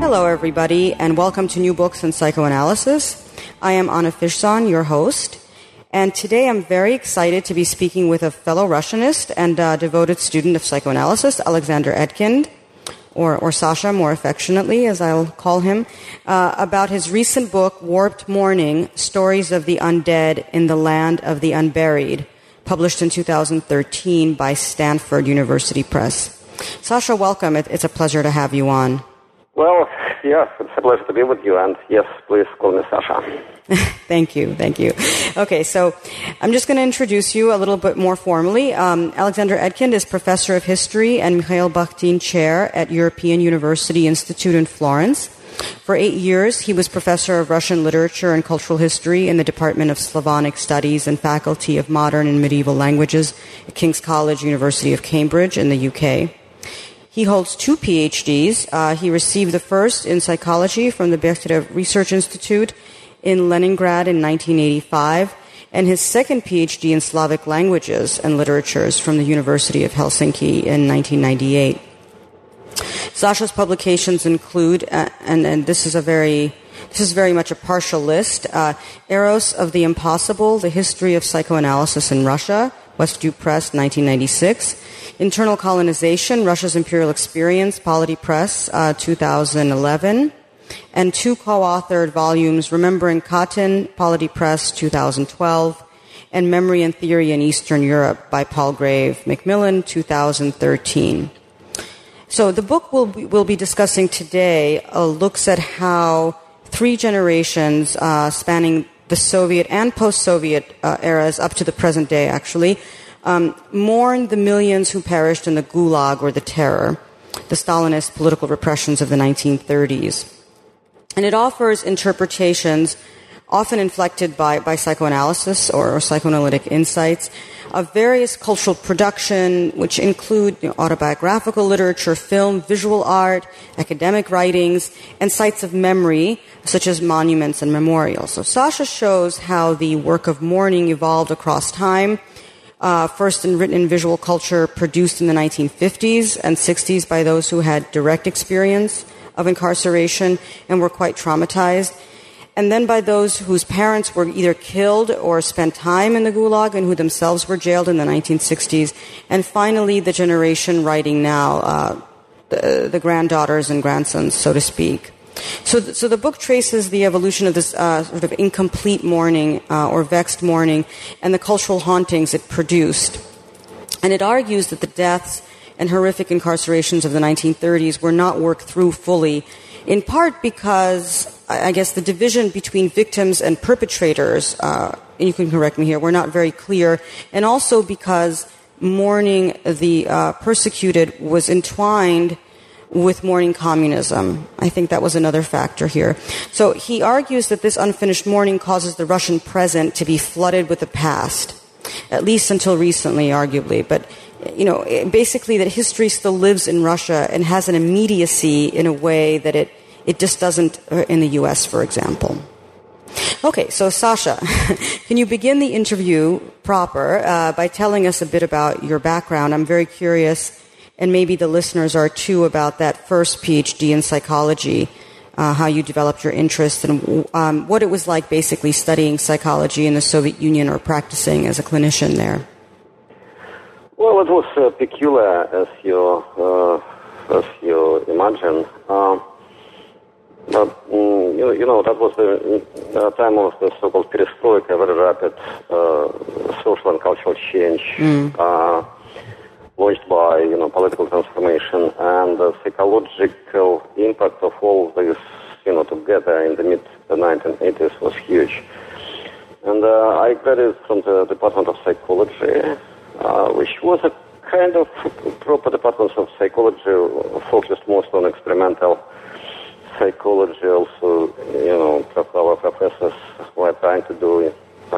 Hello, everybody, and welcome to New Books in Psychoanalysis. I am Anna Fishzon, your host, and today I'm very excited to be speaking with a fellow Russianist and devoted student of psychoanalysis, Alexander Etkind, or Sasha, more affectionately, as I'll call him, about his recent book, Warped Mourning, Stories of the Undead in the Land of the Unburied, published in 2013 by Stanford University Press. Sasha, welcome. It's a pleasure to have you on. Well, yes, it's a pleasure to be with you, and yes, please call me Sasha. Thank you. Okay, so I'm just going to introduce you a little bit more formally. Alexander Etkind is Professor of History and Mikhail Bakhtin Chair at European University Institute in Florence. For 8 years, he was Professor of Russian Literature and Cultural History in the Department of Slavonic Studies and Faculty of Modern and Medieval Languages at King's College, University of Cambridge in the UK. He holds 2 PhDs. He received the first in psychology from the Bechterev Research Institute in Leningrad in 1985, and his second PhD in Slavic languages and literatures from the University of Helsinki in 1998. Sasha's publications include, and this is very much a partial list, Eros of the Impossible, The History of Psychoanalysis in Russia, Westview Press, 1996. Internal Colonization, Russia's Imperial Experience, Polity Press, 2011. And 2 co-authored volumes, Remembering Katyn, Polity Press, 2012, and Memory and Theory in Eastern Europe by Palgrave Macmillan, 2013. So the book we'll be discussing today looks at how 3 generations spanning the Soviet and post-Soviet eras up to the present day, actually, mourn the millions who perished in the Gulag or the Terror, the Stalinist political repressions of the 1930s. And it offers interpretations, often inflected by psychoanalysis or psychoanalytic insights, of various cultural production, which include autobiographical literature, film, visual art, academic writings, and sites of memory, such as monuments and memorials. So Sasha shows how the work of mourning evolved across time, first in written and visual culture produced in the 1950s and 60s by those who had direct experience of incarceration and were quite traumatized, and then by those whose parents were either killed or spent time in the Gulag and who themselves were jailed in the 1960s, and finally the generation writing now, the granddaughters and grandsons, so to speak. So the book traces the evolution of this sort of incomplete mourning or vexed mourning and the cultural hauntings it produced. And it argues that the deaths and horrific incarcerations of the 1930s were not worked through fully, in part because, I guess, the division between victims and perpetrators, and you can correct me here, were not very clear, and also because mourning the persecuted was entwined with mourning communism. I think that was another factor here. So he argues that this unfinished mourning causes the Russian present to be flooded with the past, at least until recently, arguably. But basically that history still lives in Russia and has an immediacy in a way that it just doesn't in the U.S., for example. Okay, so Sasha, can you begin the interview proper by telling us a bit about your background? I'm very curious, and maybe the listeners are too, about that first PhD in psychology, how you developed your interest, and what it was like basically studying psychology in the Soviet Union or practicing as a clinician there. Well, it was peculiar, as you imagine. But that was the time of the so-called perestroika, very rapid social and cultural change, launched by political transformation, and the psychological impact of all of this, together in the mid-1980s was huge. And I graduated from the Department of Psychology, which was a kind of proper department of psychology, focused most on experimental psychology. Also, our professors were trying to do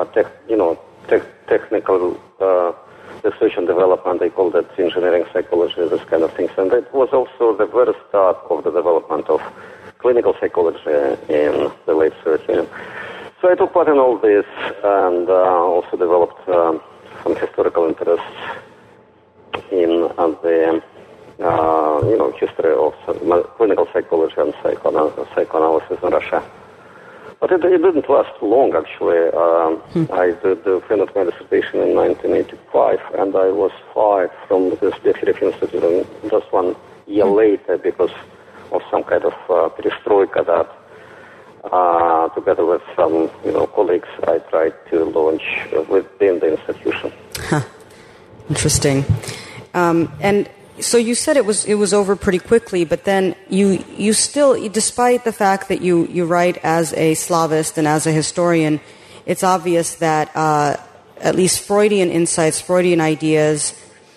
technical research and development. They called it engineering psychology, this kind of things. And it was also the very start of the development of clinical psychology in the late 30s. So I took part in all this and also developed some historical interests in the history of clinical psychology and psychoanalysis in Russia. But it didn't last long, actually. I did finished my dissertation in 1985, and I was fired from this Deferev Institute just 1 year later because of some kind of perestroika that, together with some colleagues, I tried to launch within the institution. Huh. Interesting. And so you said it was over pretty quickly, but then you still, despite the fact that you write as a Slavist and as a historian, it's obvious that at least Freudian insights, Freudian ideas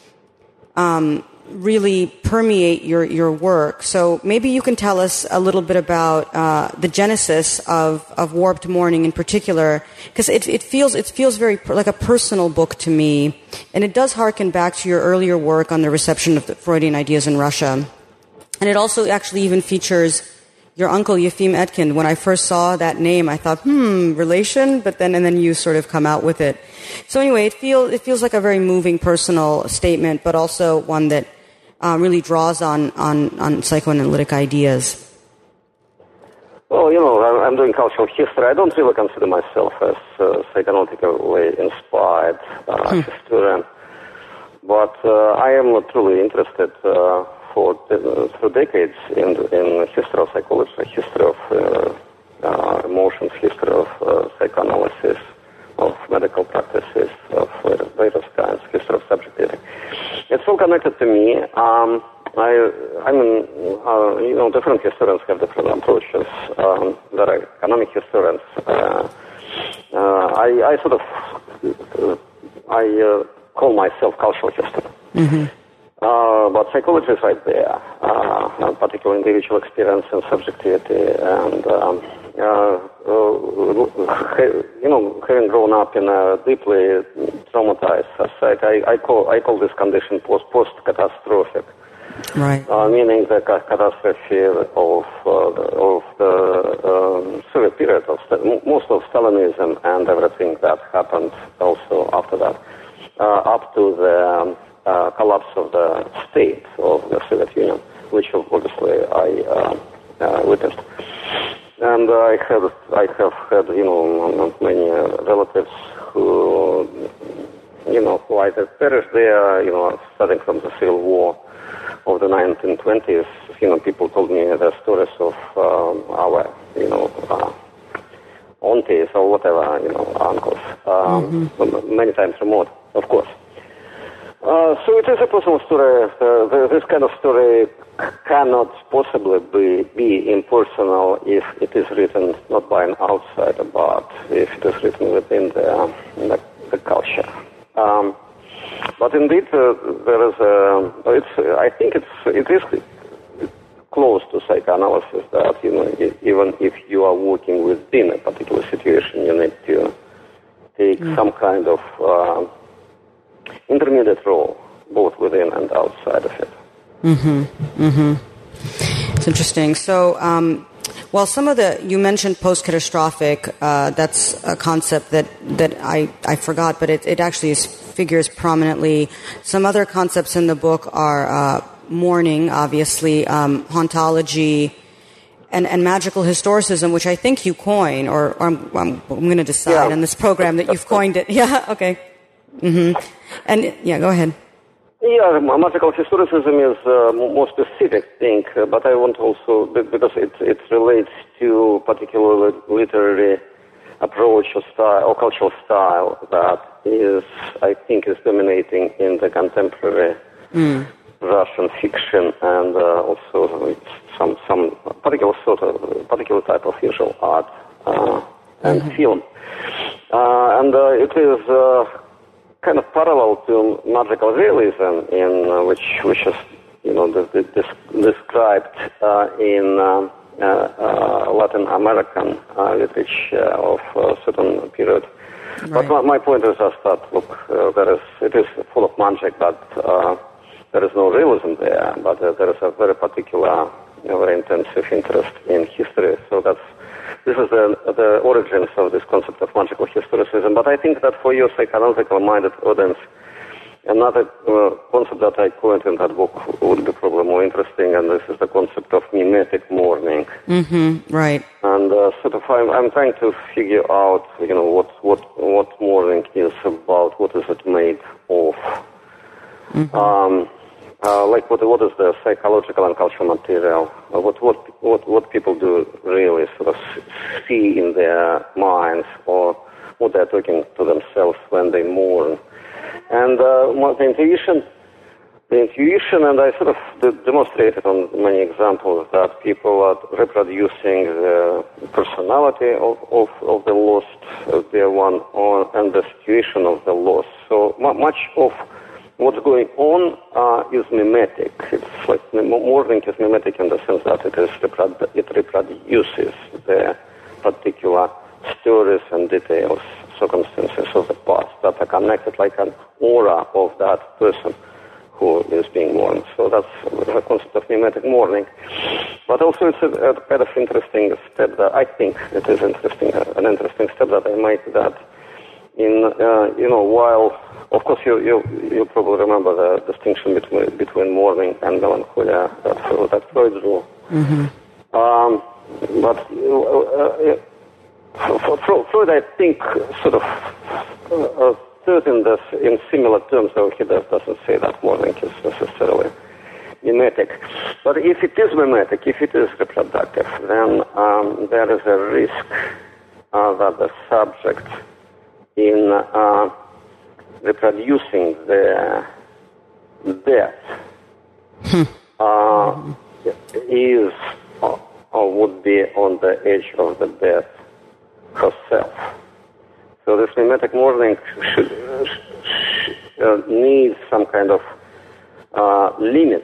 really permeate your work. So maybe you can tell us a little bit about the genesis of Warped Morning in particular, because it feels very like a personal book to me, and it does harken back to your earlier work on the reception of the Freudian ideas in Russia. And it also actually even features your uncle Yefim Etkind. When I first saw that name, I thought, relation, and then you sort of come out with it. So anyway, it feels like a very moving personal statement, but also one that really draws on psychoanalytic ideas. Well, I'm doing cultural history. I don't really consider myself as psychoanalytically inspired historian, but I am truly interested for decades in history of psychology, history of emotions, history of psychoanalysis, of medical practices, of various kinds, history of subjectivity. It's all connected to me. Different historians have different approaches. There are economic historians. I call myself cultural historian. Mm-hmm. But psychology is right there, particularly individual experience and subjectivity, and having grown up in a deeply traumatized society, I call this condition post-catastrophic. Right. Meaning the catastrophe of the Soviet period, most of Stalinism and everything that happened also after that, up to the collapse of the state of the Soviet Union, which obviously I witnessed. And I have had many relatives who either perished there, starting from the Civil War of the 1920s. People told me the stories of our aunties or whatever, uncles, many times remote, of course. So it is a personal story. This kind of story cannot possibly be impersonal if it is written not by an outsider, but if it is written within the culture. But indeed, there is I think it is close to psychoanalysis that even if you are working within a particular situation, you need to take some kind of intermediate role, both within and outside of it. It's interesting. So, some of you mentioned post-catastrophic. That's a concept that I forgot, but it actually figures prominently. Some other concepts in the book are mourning, obviously, hauntology, and magical historicism, which I think you coin, or I'm going to decide on this program that you've coined it. Yeah, okay. And go ahead. Yeah, magical historicism is a more specific thing, but I want also, because it relates to particular literary approach or style or cultural style that I think is dominating in the contemporary Russian fiction, and also some particular type of visual art and film, and it is kind of parallel to magical realism, in which is described in Latin American literature of a certain period. Right. But my point is just that it is full of magic, but there is no realism there. But there is a very particular, very intensive interest in history. So this is the origins of this concept of magical historicism. But I think that for your psychoanalytical-minded audience, another concept that I coined in that book would be probably more interesting, and this is the concept of mimetic mourning. Mm-hmm. Right. And I'm trying to figure out, what mourning is about. What is it made of? Mm-hmm. What is the psychological and cultural material? What people do really sort of see in their minds, or what they're talking to themselves when they mourn. And the intuition, and I sort of demonstrated on many examples that people are reproducing the personality of the lost, dear one, and the situation of the lost. So much of what's going on is mimetic. It's like mourning is mimetic in the sense that it reproduces the particular stories and details, circumstances of the past that are connected like an aura of that person who is being mourned. So that's the concept of mimetic mourning. But also it's a kind of interesting step that I think it is an interesting step that I make, that while, of course, you probably remember the distinction between mourning and melancholia that Freud drew. Mm-hmm. But for Freud, I think, sort of thought in similar terms, though he doesn't say that mourning is necessarily mimetic. But if it is mimetic, if it is reproductive, then there is a risk that the subject, in reproducing the death, is or would be on the edge of the death herself. So this mimetic mourning needs some kind of limits,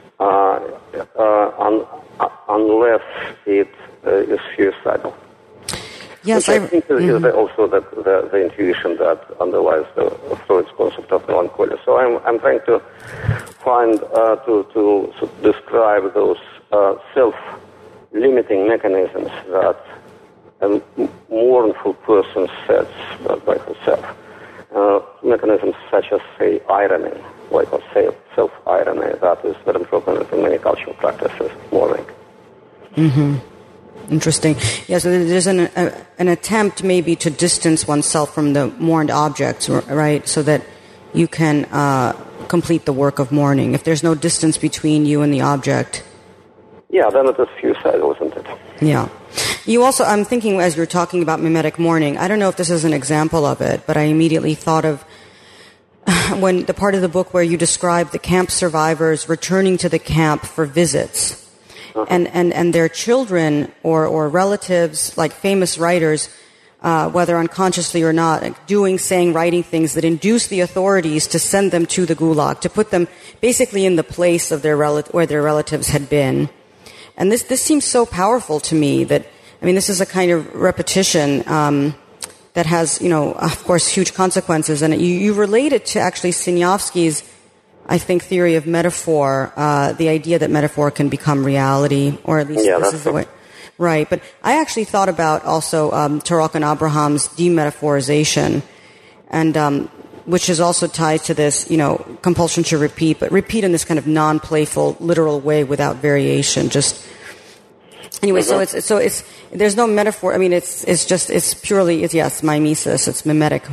unless it is suicidal. Yes, which I think is also the intuition that underlies Freud's concept of melancholia. So I'm trying to find to describe those self-limiting mechanisms that a mournful person sets by herself. Mechanisms such as, say, irony, self-irony, that is very important in many cultural practices, mourning. Mm-hmm. Interesting. Yeah, so there's an attempt maybe to distance oneself from the mourned objects, right, so that you can complete the work of mourning. If there's no distance between you and the object. Yeah, then it is suicidal, isn't it? Yeah. You also, I'm thinking as you're talking about mimetic mourning, I don't know if this is an example of it, but I immediately thought of when the part of the book where you describe the camp survivors returning to the camp for visits. And their children or relatives, like famous writers, whether unconsciously or not, saying, writing things that induce the authorities to send them to the gulag, to put them basically in the place of where their relatives had been. And this seems so powerful to me that, I mean, this is a kind of repetition that has, of course, huge consequences. And you relate it to actually Sinyavsky's, I think, theory of metaphor, the idea that metaphor can become reality, or at least this is the way. Right. But I actually thought about also Tarokh Abraham's demetaphorization, and which is also tied to this, compulsion to repeat, but repeat in this kind of non-playful, literal way without variation. Just anyway, so it's there's no metaphor. I mean, it's purely mimesis. It's mimetic.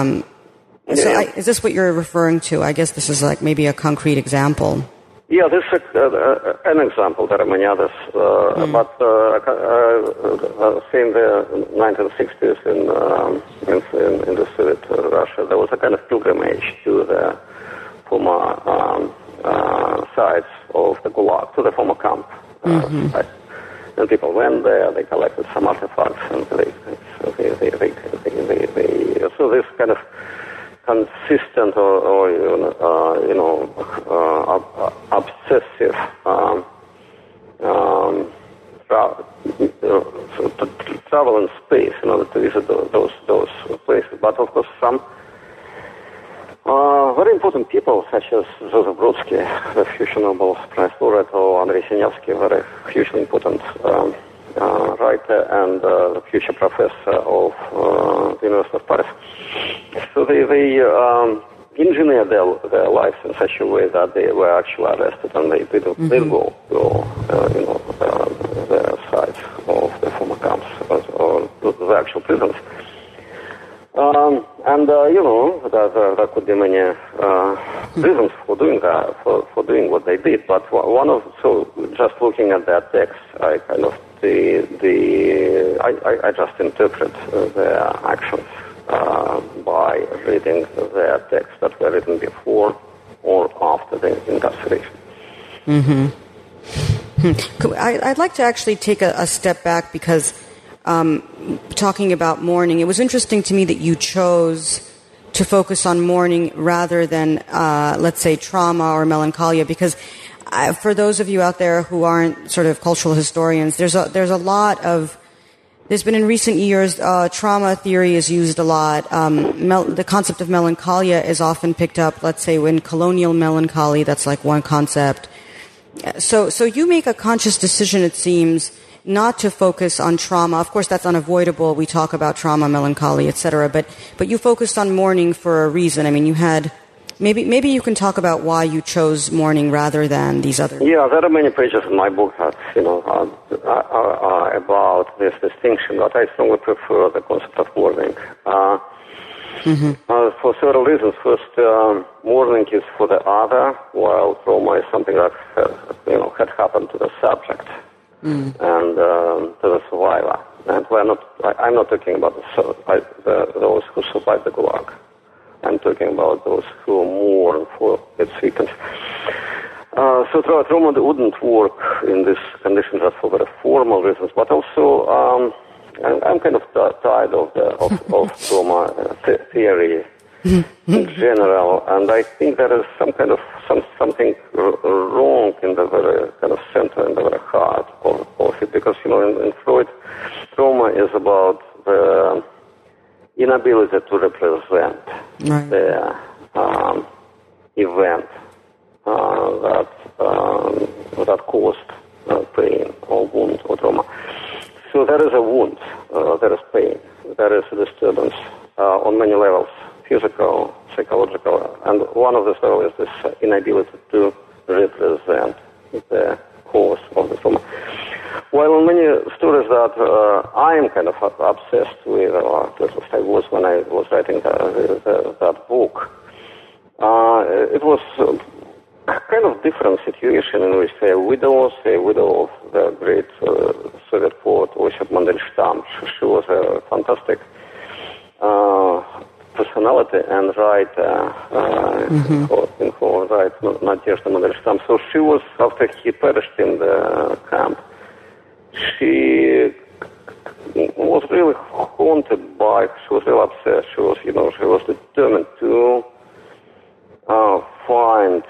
So is this what you're referring to? I guess this is like maybe a concrete example. Yeah, this is an example. There are many others. But in the 1960s in the Soviet Russia, there was a kind of pilgrimage to the former sites of the Gulag, to the former camp sites. And people went there, they collected some artifacts, and so this kind of consistent or obsessive travel in space in order to visit those places. But of course, some very important people, such as Joseph Brodsky, the future Nobel Prize laureate, or Andrei Sinyavsky, very hugely important writer and the future professor of the University of Paris. So they engineer their lives in such a way that they were actually arrested and they did go the sites of the former camps or the actual prisons. There could be many reasons for doing that, for doing what they did. But just looking at that text, I kind of I just interpret their actions by reading their texts that were written before or after the incarceration. I'd like to actually take a step back because talking about mourning, it was interesting to me that you chose to focus on mourning rather than, let's say, trauma or melancholia, because for those of you out there who aren't sort of cultural historians, there's been in recent years, trauma theory is used a lot. The concept of melancholia is often picked up, let's say, in colonial melancholy. That's like one concept. So you make a conscious decision, it seems, not to focus on trauma. Of course, that's unavoidable. We talk about trauma, melancholy, etc. But you focused on mourning for a reason. I mean, you had maybe you can talk about why you chose mourning rather than these other. Yeah, there are many pages in my book that about this distinction. But I strongly prefer the concept of mourning. For several reasons. First, mourning is for the other, while trauma is something that had happened to the subject. And to the survivor. And I'm not talking about those who survived the Gulag. I'm talking about those who mourn for its victims. So trauma wouldn't work in this condition just for very formal reasons, but also I'm kind of tired of trauma theory in general, and I think there is something wrong in the very kind of center, in the very heart of it, because in Freud, trauma is about the inability to represent the event that caused pain or wound or trauma. So there is a wound, there is pain, there is a disturbance on many levels. Physical, psychological, and one of the levels is this inability to represent the cause of the trauma. While in many stories that I am kind of obsessed with, or at least I was when I was writing that book, it was kind of different situation in which a widow of the great Soviet poet Osip Mandelstam. She was a fantastic personality and writer in her right, Nadezhda Mandelstam. So she was, after he perished in the camp, she was really haunted by, she was really obsessed, she was determined to find,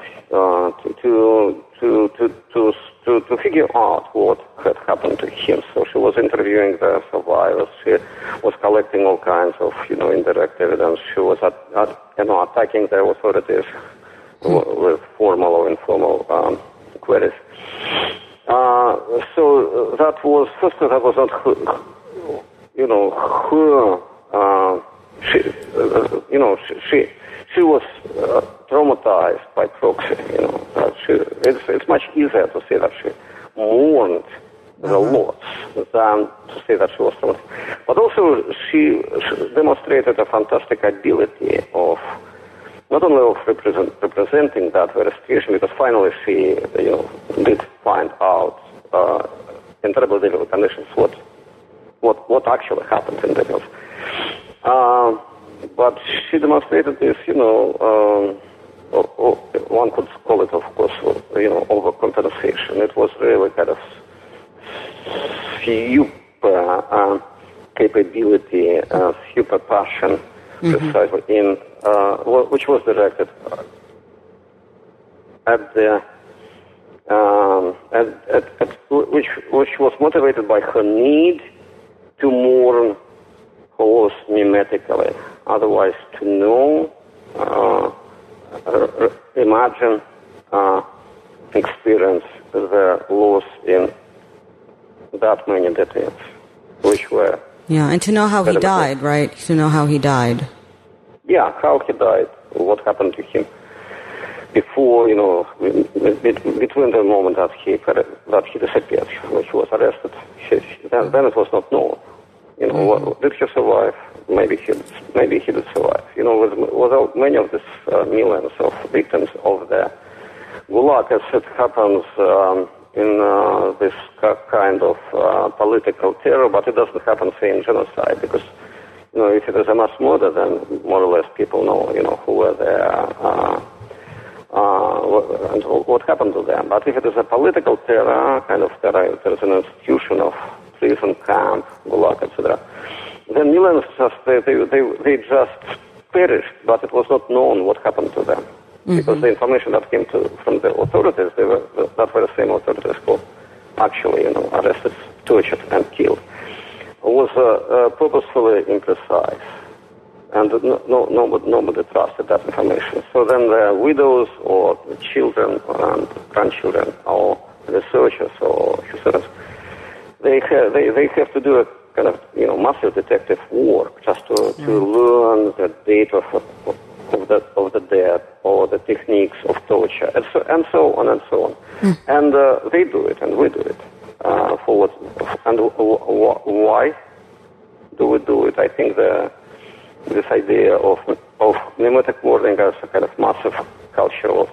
to figure out what had happened to him. So she was interviewing the survivors. She was collecting all kinds of, indirect evidence. She was attacking the authorities with formal or informal queries. So that was not her, she was traumatized by proxy, it's much easier to say that she mourned the loss than to say that she was traumatized. But also she demonstrated a fantastic ability of not only of representing that very situation, because finally she did find out in terrible difficult conditions what actually happened in details. But she demonstrated this, one could call it, of course, overcompensation. It was really kind of super capability, super passion, precisely in which was directed at the which was motivated by her need to mourn her loss mimetically. Otherwise, to know, imagine, experience the loss in that many details, which were... Yeah, and to know how he died, right? To know how he died. Yeah, how he died. what happened to him before, between the moment that he disappeared, when he was arrested. Then it was not known. Did he survive? Maybe he did survive. With many of these millions of victims of the Gulag, as it happens in this kind of political terror, but it doesn't happen, say, in genocide, because if it is a mass murder, then more or less people know, who were there and what happened to them. But if it is a political terror, kind of terror, there's an institution of prison camp, Gulag, etc., then millions they just perished, but it was not known what happened to them. Because the information that came from the authorities, that were the same authorities who actually, arrested, tortured, and killed, was purposefully imprecise, and nobody trusted that information. So then the widows or the children and grandchildren or researchers or historians, they have to do a kind of massive detective work just to learn the date of the dead or the techniques of torture and so on and so on. And they do it and we do it. For what and why do we do it? I think this idea of mimetic wording as a kind of massive cultural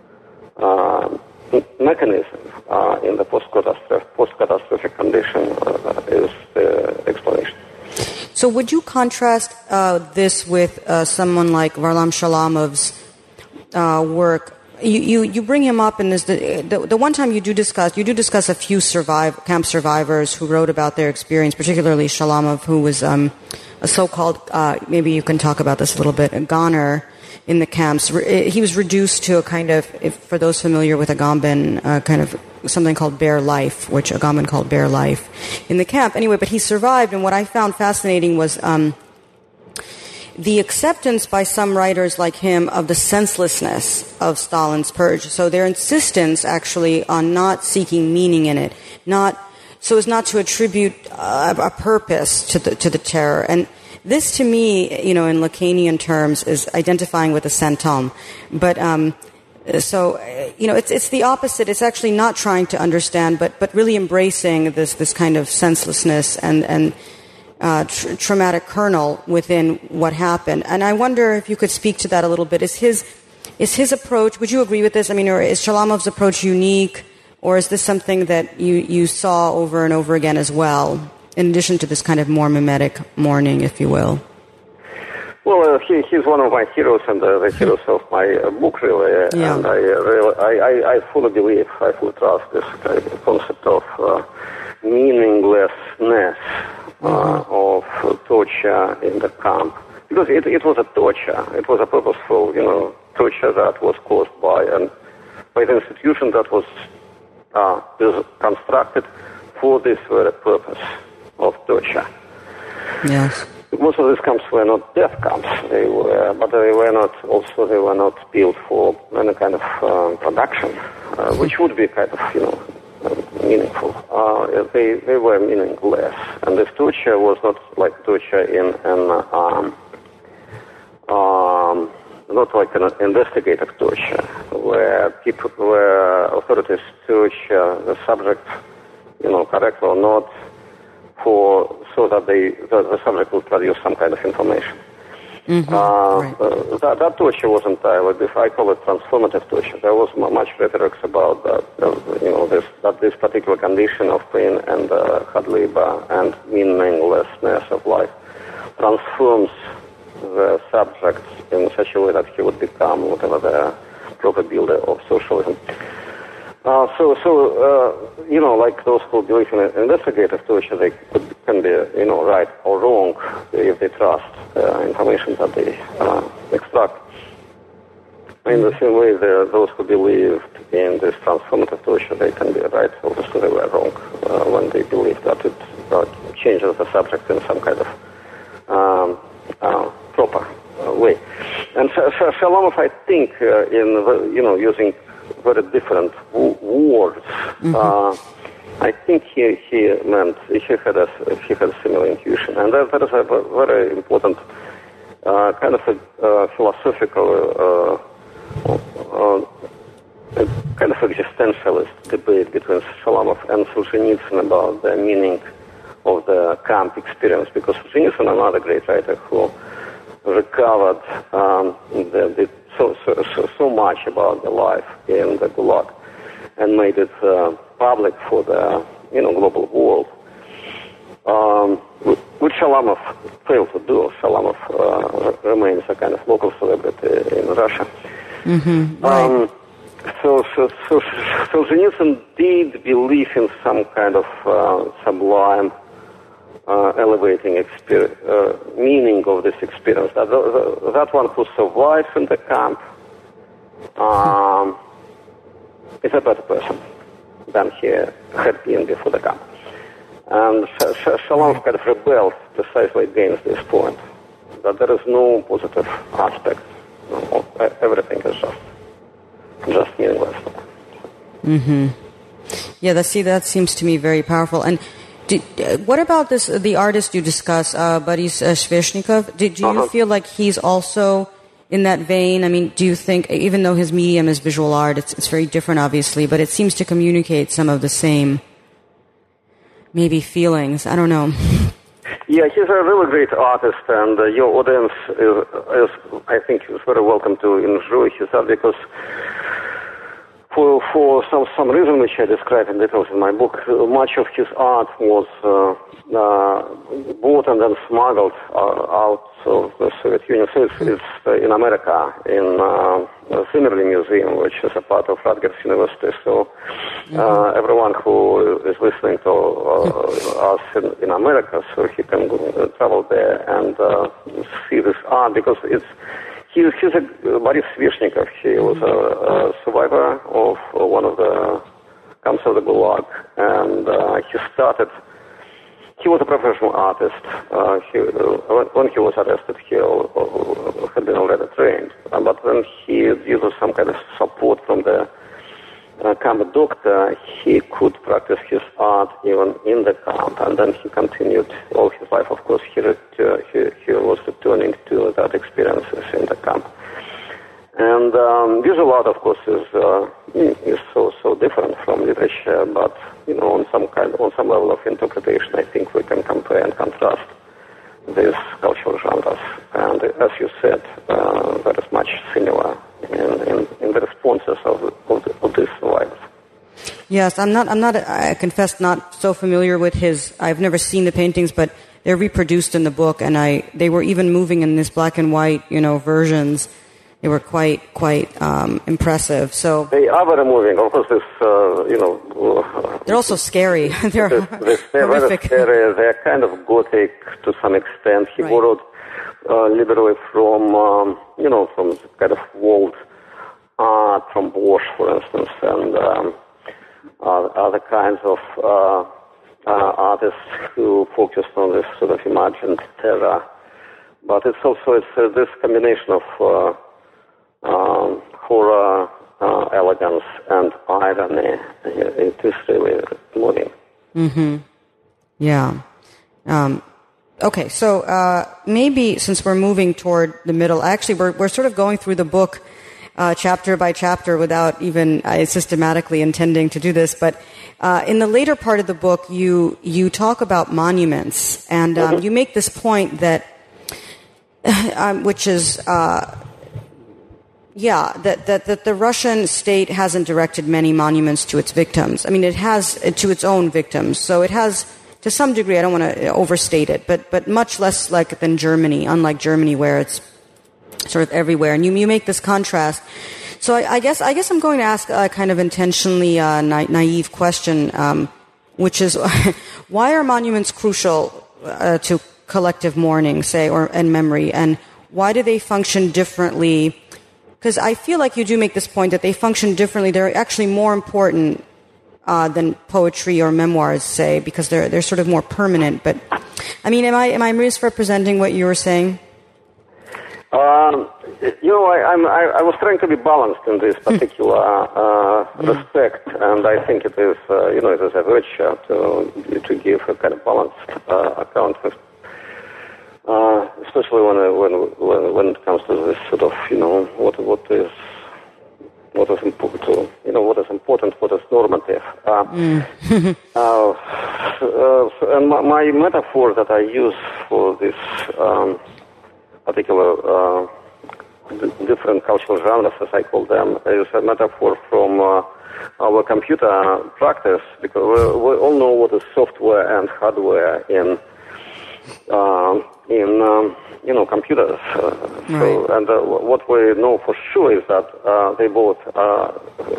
mechanism in the post-catastrophic condition is the explanation. So would you contrast this with someone like Varlam Shalamov's work? You bring him up in this. The one time you do discuss a few camp survivors who wrote about their experience, particularly Shalamov, who was a so-called, maybe you can talk about this a little bit, a goner in the camps. He was reduced to a kind of, for those familiar with Agamben, kind of something called bare life, which Agamben called bare life in the camp. Anyway, but he survived, and what I found fascinating was the acceptance by some writers like him of the senselessness of Stalin's purge. So their insistence actually on not seeking meaning in it, so as not to attribute a purpose to the terror. And this, to me, in Lacanian terms, is identifying with the Saint Homme. But it's the opposite. It's actually not trying to understand, but really embracing this kind of senselessness and traumatic kernel within what happened. And I wonder if you could speak to that a little bit. Is his approach? Would you agree with this? I mean, or is Shalamov's approach unique, or is this something that you saw over and over again as well, in addition to this kind of more mimetic mourning, if you will? Well, he's one of my heroes and the heroes of my book, really. Yeah. And I fully believe, I fully trust this concept of meaninglessness of torture in the camp. Because it was a torture. It was a purposeful, torture that was caused by the institution that was constructed for this very purpose of torture. Yes. Most of these camps were not death camps. They were not built for any kind of production, which would be kind of, meaningful. They were meaningless, and this torture was not like torture in not like an investigative torture, where authorities torture the subject, correct or not, so that the subject will produce some kind of information. Right. That torture was entirely different. I call it transformative torture. There was much rhetoric about this particular condition of pain and hard labor and meaninglessness of life transforms the subject in such a way that he would become whatever the proper builder of socialism. Like those who believe in investigative torture, they can be, right or wrong if they trust information that they extract. In the same way, those who believed in this transformative torture, they can be right, obviously they were wrong when they believe that it changes the subject in some kind of proper way. And Shalamov, I think, using very different words. I think he meant he had a similar intuition, and that is a very important kind of a philosophical, kind of existentialist debate between Shalamov and Solzhenitsyn about the meaning of the camp experience, because Solzhenitsyn, another great writer who recovered so much about the life in the Gulag and made it public for the global world, which Shalamov failed to do. Shalamov remains a kind of local celebrity in Russia. Mm-hmm. Right. So Solzhenitsyn did believe in some kind of sublime, elevating meaning of this experience. That one who survives in the camp is a better person than he had been before the camp. And Shalamov kind of rebelled precisely against this point, that there is no positive aspect. Everything is just meaningless. Mm-hmm. Yeah, that seems to me very powerful. And what about the artist you discuss, Boris Sveshnikov? Do you feel like he's also in that vein? I mean, do you think, even though his medium is visual art, it's very different, obviously, but it seems to communicate some of the same, maybe, feelings? I don't know. Yeah, he's a really great artist, and your audience is, I think, is very welcome to enjoy his art, because for some reason which I describe in details in my book, much of his art was bought and then smuggled out of the Soviet Union. So it's in America, in the Zimmerli Museum, which is a part of Rutgers University. So everyone who is listening to us in America, so he can travel there and see this art, because he's Boris Sveshnikov. He was a survivor of one of the camps of the Gulag, and he was a professional artist. When he was arrested, he had been already trained, but when he used some kind of support from the camp doctor, he could practice his art even in the camp, and then he continued all his life. Of course, he was returning to that experiences in the camp. And visual art, of course, is so different from literature, but on some level of interpretation, I think we can compare and contrast these cultural genres. And as you said, there is much similar in the responses of these survivors. Yes, I confess, not so familiar with I've never seen the paintings, but they're reproduced in the book, and they were even moving in this black and white, versions. They were quite impressive. So they are very moving. Of course, they're also scary. They're very scary. They're kind of gothic to some extent. He borrowed literally from from kind of walled art from Bosch, for instance, and other kinds of artists who focused on this sort of imagined terror. But it's this combination of horror, elegance, and irony. It is really moving. Mm-hmm. Yeah. Okay, so maybe since we're moving toward the middle, actually we're sort of going through the book chapter by chapter without even systematically intending to do this, but in the later part of the book you talk about monuments, and you make this point that which is that the Russian state hasn't directed many monuments to its victims. I mean, it has to its own victims, so it has, to some degree, I don't want to overstate it, but much less than Germany, unlike Germany where it's sort of everywhere. And you make this contrast. So I guess I'm going to ask a kind of intentionally naive question, which is, why are monuments crucial to collective mourning, say, and memory, and why do they function differently? Because I feel like you do make this point that they function differently. They're actually more important than poetry or memoirs, say, because they're sort of more permanent. But I mean, am I misrepresenting what you were saying? I was trying to be balanced in this particular respect, and I think it is it is a virtue to give a kind of balanced account especially when it comes to this sort of, what is important, what is important, what is normative. And my metaphor that I use for this particular different cultural genres, as I call them, is a metaphor from our computer practice, because we all know what is software and hardware in computers. Right. And what we know for sure is that they both are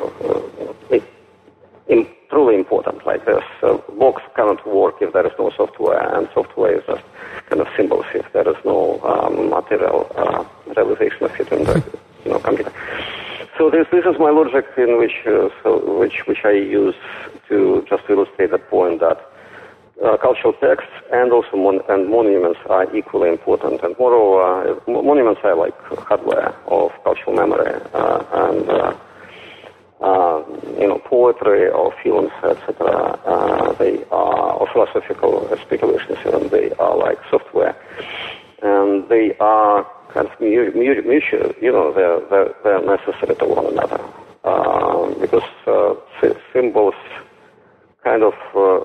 truly important. Like this box cannot work if there is no software, and software is just kind of symbols if there is no material realization of it in the computer. So this is my logic in which I use to just illustrate that point that cultural texts and also monuments are equally important. And moreover, monuments are like hardware of cultural memory, and poetry or films, etc. They are, or philosophical speculations, and they are like software, and they are kind of mutual. They're necessary to one another because symbols kind of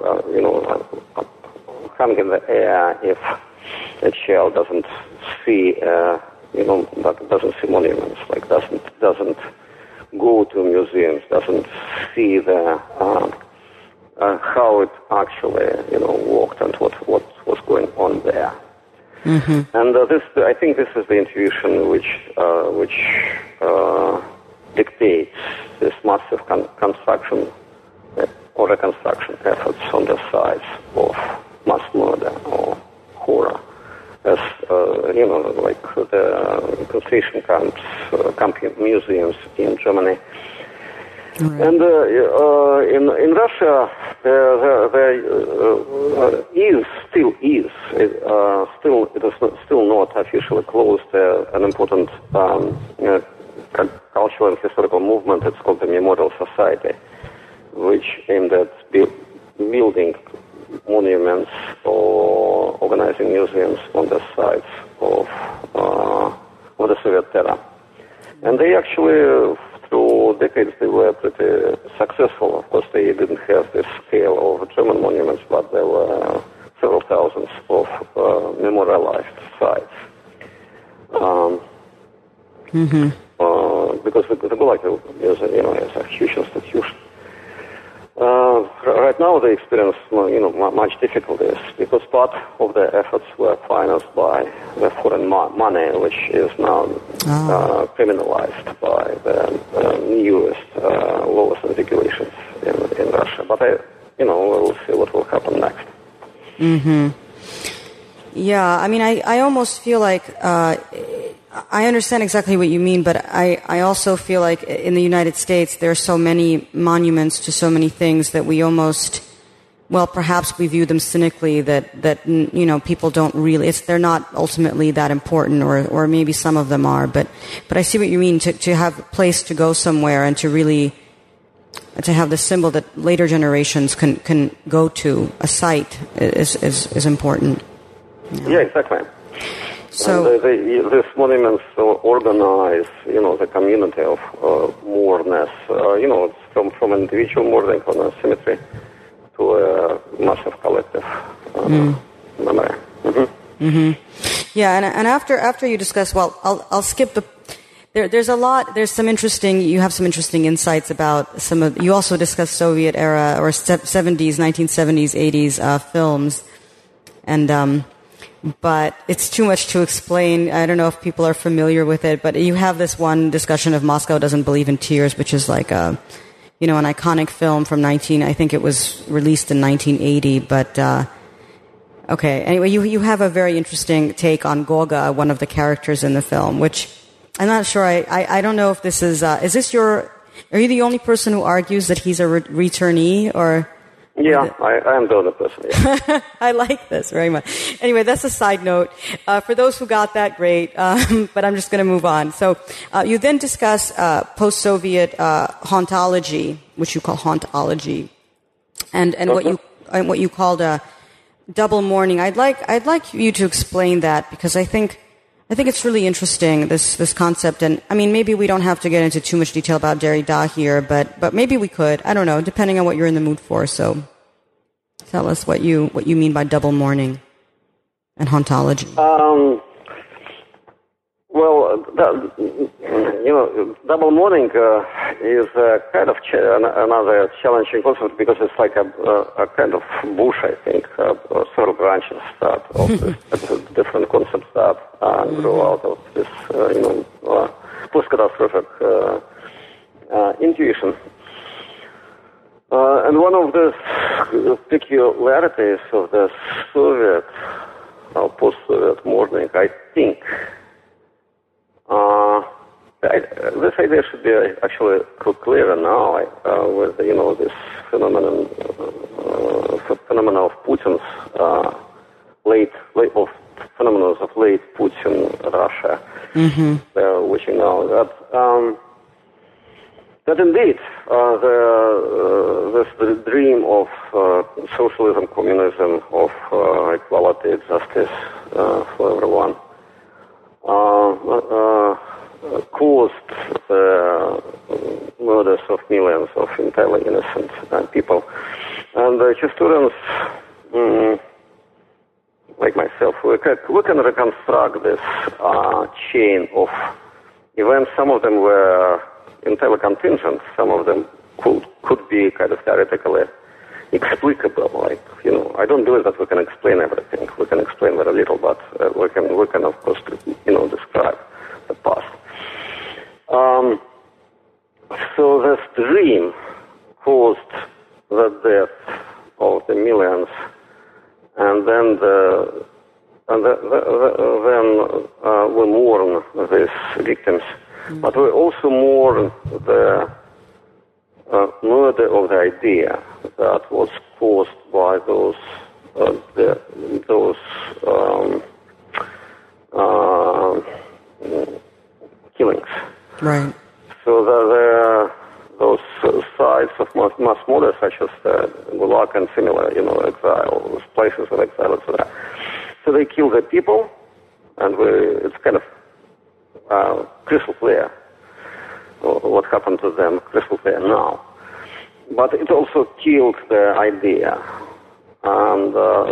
hang in the air if a child doesn't see doesn't see monuments, like doesn't go to museums, doesn't see the how it actually worked and what was going on there. Mm-hmm. And I think this is the intuition which dictates this massive construction or reconstruction efforts on the sides of mass murder or horror, as like the concentration camps, museums in Germany. Right. And in Russia, there it is still not officially closed an important cultural and historical movement. It's called the Memorial Society, which aimed at building monuments or organizing museums on the sites of the Soviet terror. And they actually, through decades, they were pretty successful. Of course, they didn't have the scale of German monuments, but there were several thousands of memorialized sites. Because the Gulag is a huge institution. Right now, they experience much difficulties because part of the efforts were financed by the foreign money, which is now criminalized by the newest laws and regulations in Russia. But we'll see what will happen next. Mm-hmm. Yeah, I mean, I almost feel like I understand exactly what you mean, but I also feel like in the United States there are so many monuments to so many things that we almost, well, perhaps we view them cynically that people don't really, they're not ultimately that important, or maybe some of them are, but I see what you mean, to have a place to go somewhere and to really to have the symbol that later generations can go to, a site is important. Yeah, exactly. So and these monuments organize, the community of mourners. From an individual mourning on a cemetery to a massive collective memory. Mm-hmm. Mm-hmm. Yeah, and after you discuss, well, I'll skip the. There's a lot. There's some interesting. You have some interesting insights about some of. You also discuss Soviet era or 70s, 1970s, 80s films, and. But it's too much to explain. I don't know if people are familiar with it, but you have this one discussion of Moscow Doesn't Believe in Tears, which is like an iconic film from I think it was released in 1980, but, okay. Anyway, you have a very interesting take on Goga, one of the characters in the film, which I'm not sure, I don't know if this is this are you the only person who argues that he's a returnee, or? Yeah, I am the other person. Yeah. I like this very much. Anyway, that's a side note. For those who got that, great. But I'm just going to move on. So you then discuss post-Soviet hauntology, which you call hauntology, and what you called double mourning. I'd like you to explain that, because I think it's really interesting, this concept. And I mean, maybe we don't have to get into too much detail about Derrida here, but maybe we could. I don't know, depending on what you're in the mood for. So tell us what you mean by double mourning and hauntology. Well, double mourning is kind of another challenging concept, because it's like a kind of bush, I think, several branches that of different concepts that grow out of this, post-catastrophic intuition. And one of the peculiarities of the Soviet, post-Soviet mourning, I think, this idea should be actually clearer now with this phenomenon of Putin's phenomenon of late Putin Russia. Mm-hmm. They're watching now that indeed the dream of socialism, communism, of equality, justice for everyone caused the murders of millions of entirely innocent people. And historians, like myself, we can reconstruct this chain of events. Some of them were entirely contingent. Some of them could be kind of theoretically explicable. Like, I don't believe that we can explain everything. We can explain very little, but we can of course, describe the past. So this dream caused the death of the millions, and then we mourn these victims, but we also mourn the murder of the idea that was caused by those killings. Right. So those sites of mass murder, such as the Gulag and similar, exile, places of exile, etc. So they kill the people, and it's kind of crystal clear what happened to them, crystal clear now. But it also killed the idea, and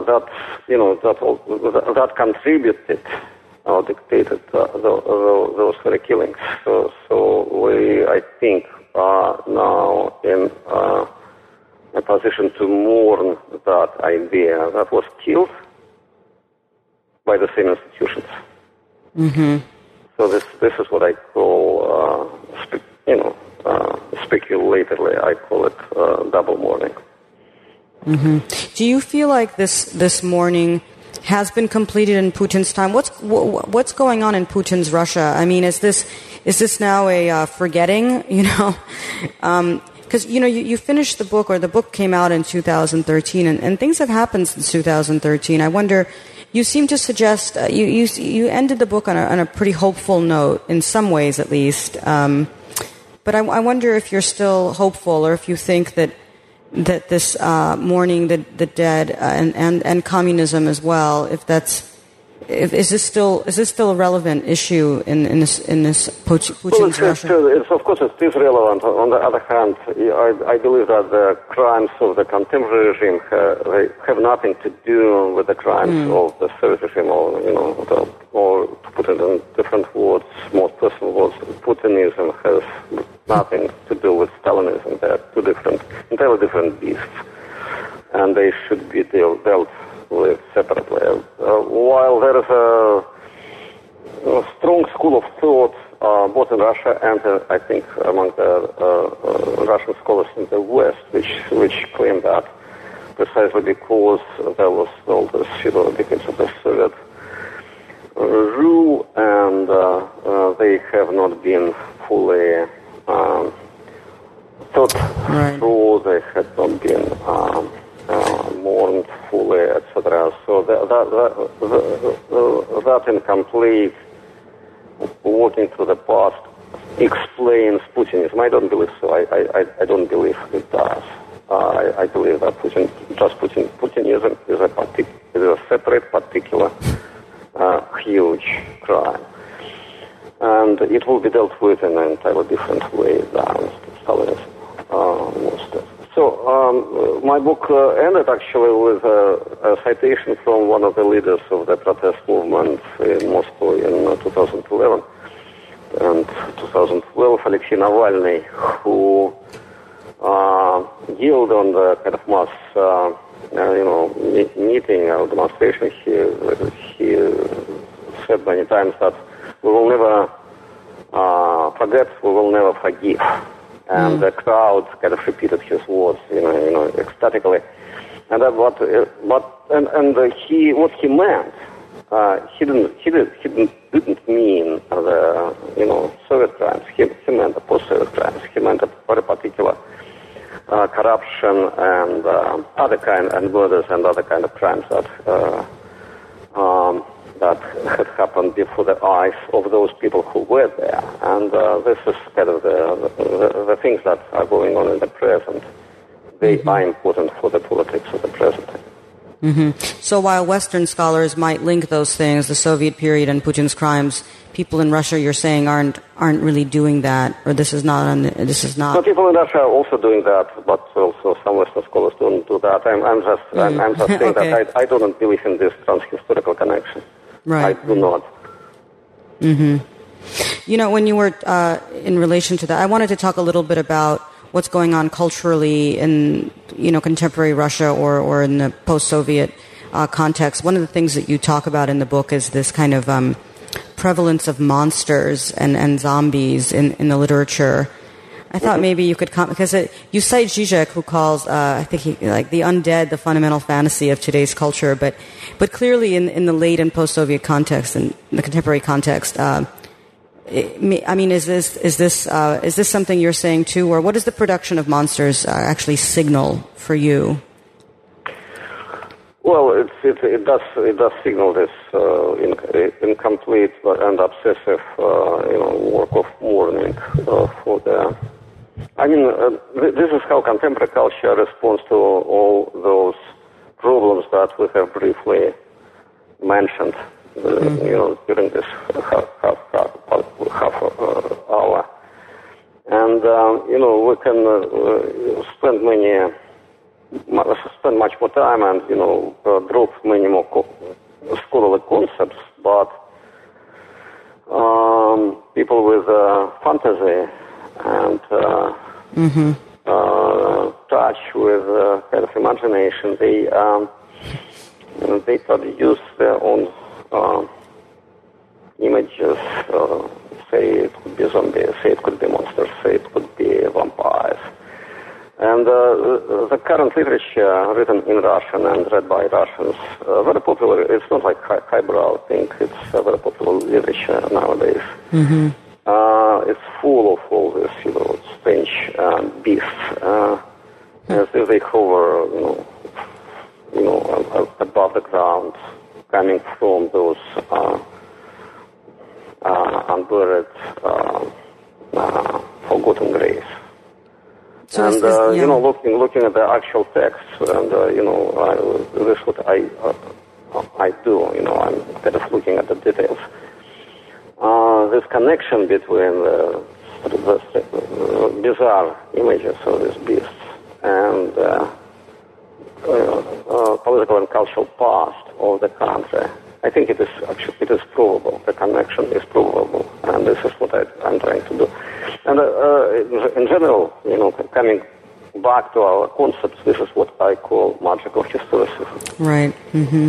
that contributed or dictated those very killings. So we, I think, are now in a position to mourn that idea that was killed by the same institutions. Mm-hmm. So this is what I call, speculatively, I call it double mourning. Mm-hmm. Do you feel like this mourning has been completed in Putin's time? What's going on in Putin's Russia? I mean, is this now a forgetting? Because you finished the book, or the book came out in 2013, and things have happened since 2013. I wonder. You seem to suggest you ended the book on a pretty hopeful note, in some ways at least. But I wonder if you're still hopeful, or if you think that this mourning the dead and communism as well, is this still a relevant issue in this Putin's Russia? It's of course it is relevant. On the other hand, I believe that the crimes of the contemporary regime have nothing to do with the crimes of the Soviet regime, or to put it in different words, more personal words, Putinism has nothing to do with Stalinism. They are two entirely different beasts, and they should be dealt with separately. While there is a strong school of thought both in Russia and I think among the Russian scholars in the West, which claim that precisely because there was all this, because of the Soviet rule, and they have not been fully thought through, they had not been mourned fully, etc. So that incomplete walking through the past explains Putinism. I don't believe so. I don't believe it does. I believe that Putinism is a it will be dealt with in an entirely different way than Stalinism was dealt. So my book ended actually with a citation from one of the leaders of the protest movement in Moscow in 2011 and 2012, Alexei Navalny, who yielded on the kind of mass meeting or demonstration. He said many times that we will never forget, we will never forgive. And the crowd kind of repeated his words, ecstatically. And what he meant, he didn't mean the Soviet crimes. He meant the post-Soviet crimes. He meant a very particular corruption and other kind and murders and other kind of crimes that had happened before the eyes of those people who were there. And this is kind of the things that are going on in the present. They are important for the politics of the present. Mm-hmm. So while Western scholars might link those things, the Soviet period and Putin's crimes, people in Russia, you're saying, aren't really doing that, or this is not. No, people in Russia are also doing that, but also some Western scholars don't do that. I'm just saying okay. that I don't believe in this transhistorical connection. Right. I do not. Mm-hmm. When you were in relation to that, I wanted to talk a little bit about what's going on culturally in contemporary Russia or in the post-Soviet context. One of the things that you talk about in the book is this kind of prevalence of monsters and zombies in the literature. I thought maybe you could because you cite Zizek, who calls I think the undead the fundamental fantasy of today's culture, but clearly in the late and post-Soviet context and the contemporary context. Is this something you're saying too, or what does the production of monsters actually signal for you? Well, it does signal this incomplete and obsessive work of mourning for the. This is how contemporary culture responds to all those problems that we have briefly mentioned. During this half hour, and we can spend much more time and drop many more scholarly concepts, but people with fantasy and touch with kind of imagination, they produce their own images, say it could be zombies, say it could be monsters, say it could be vampires. And the current literature written in Russian and read by Russians, very popular. It's not like highbrow thing. It's very popular literature nowadays. Mm-hmm. It's full of all this, strange beasts, as if they hover, above the ground, coming from those unburied, forgotten graves. So and looking at the actual text, and this is what I do. I'm kind of looking at the details. This connection between the bizarre images of these beasts and political and cultural past of the country. I think it is provable. The connection is provable, and this is what I'm trying to do. And in general, coming back to our concepts, this is what I call magical historicism. Right. Mm-hmm.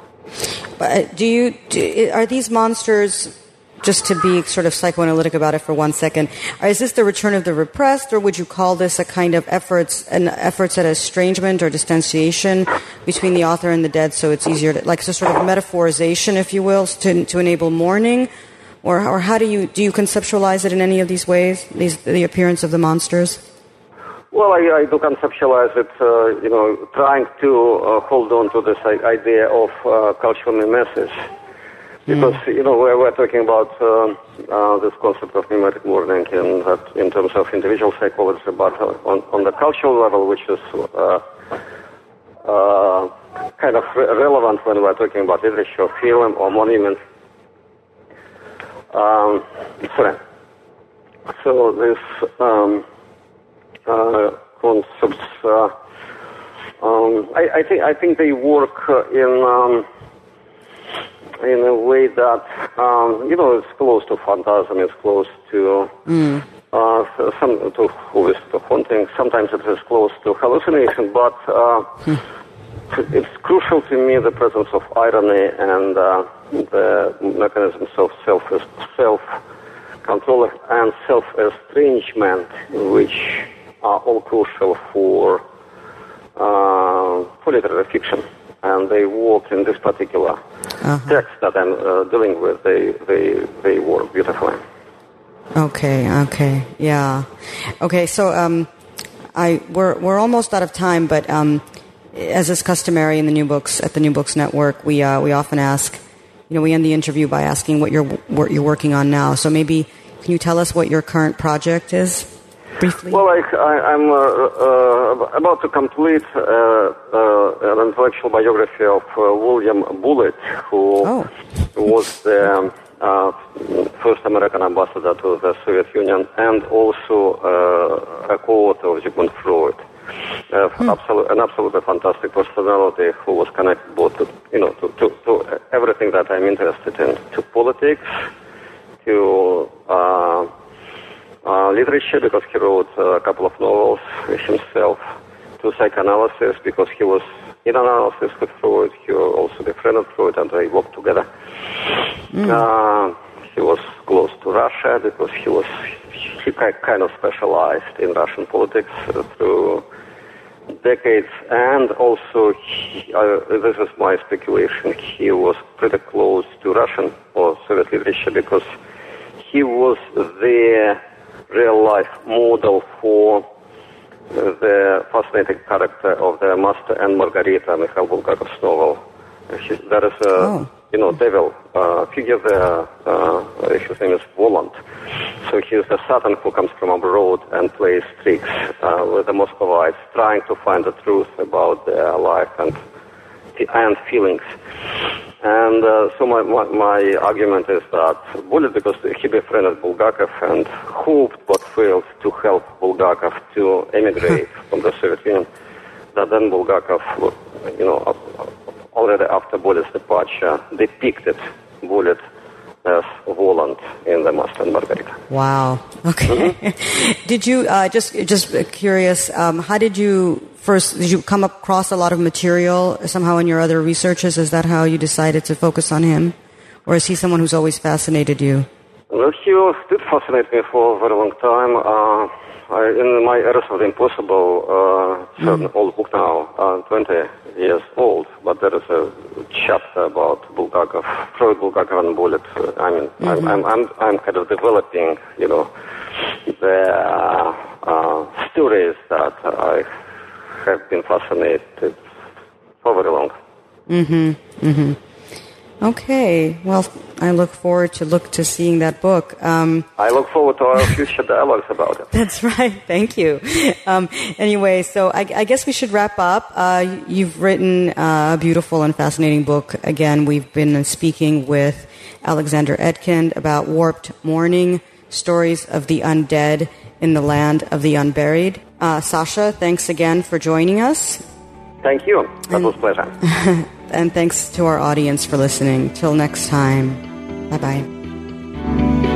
But are these monsters? Just to be sort of psychoanalytic about it for 1 second, is this the return of the repressed, or would you call this a kind of efforts at estrangement or distanciation between the author and the dead, so it's easier to, like, so sort of metaphorization, if you will, to enable mourning, or how do you conceptualize it in any of these ways, the appearance of the monsters? Well, I do conceptualize it, trying to hold on to this idea of cultural mimesis. Because, we're talking about this concept of mimetic mourning in terms of individual psychology, but on the cultural level, which is kind of relevant when we're talking about literature, film, or monument. So this concepts, I think they work in a way that it's close to phantasm, it's close to to haunting. Sometimes it is close to hallucination, but it's crucial to me the presence of irony and the mechanisms of self-control and self-estrangement, which are all crucial for literary fiction. And they work in this particular text that I'm dealing with. They work beautifully. Okay, yeah. Okay, so we're almost out of time, but as is customary in the New Books at the New Books Network, we often ask, we end the interview by asking what you're working on now. So maybe can you tell us what your current project is, briefly? Well, I'm about to complete an intellectual biography of William Bullitt, who was the first American ambassador to the Soviet Union and also a co-author of Sigmund Freud. An absolutely fantastic personality who was connected both to everything that I'm interested in, to politics, to literature, because he wrote a couple of novels himself, to psychoanalysis, because he was in analysis with Freud. He also befriended Freud, and they worked together. He was close to Russia because he kind of specialized in Russian politics through decades, and also this is my speculation, he was pretty close to Russian or Soviet literature because he was the real-life model for the fascinating character of the Master and Margarita, Mikhail Bulgakov's novel. There is a devil figure there. His name is Volant. So he is the Satan who comes from abroad and plays tricks with the Muscovites, trying to find the truth about their life and feelings. And so my argument is that Bullitt, because he befriended Bulgakov and hoped but failed to help Bulgakov to emigrate from the Soviet Union, that then Bulgakov, already after Bullitt's departure, depicted Bullitt as Volant in The Master and Margarita. Wow. Okay. Mm-hmm. Did you, just curious, how did you come across a lot of material somehow in your other researches? Is that how you decided to focus on him? Or is he someone who's always fascinated you? Well, he did fascinate me for a very long time. In my Eras of the Impossible, it's an old book now, 20 years old, but there is a chapter about Bulgakov, Freud, Bulgakov, and Bullitt. I'm kind of developing, the stories that I have been fascinated for very long. Okay, well, I look forward to seeing that book. I look forward to our future dialogues about it. That's right. Thank you. Anyway, so I guess we should wrap up. You've written a beautiful and fascinating book. Again, we've been speaking with Alexander Etkind about Warped Mourning, Stories of the Undead in the Land of the Unburied. Sasha, thanks again for joining us. Thank you. That was a pleasure. And thanks to our audience for listening. Till next time. Bye-bye.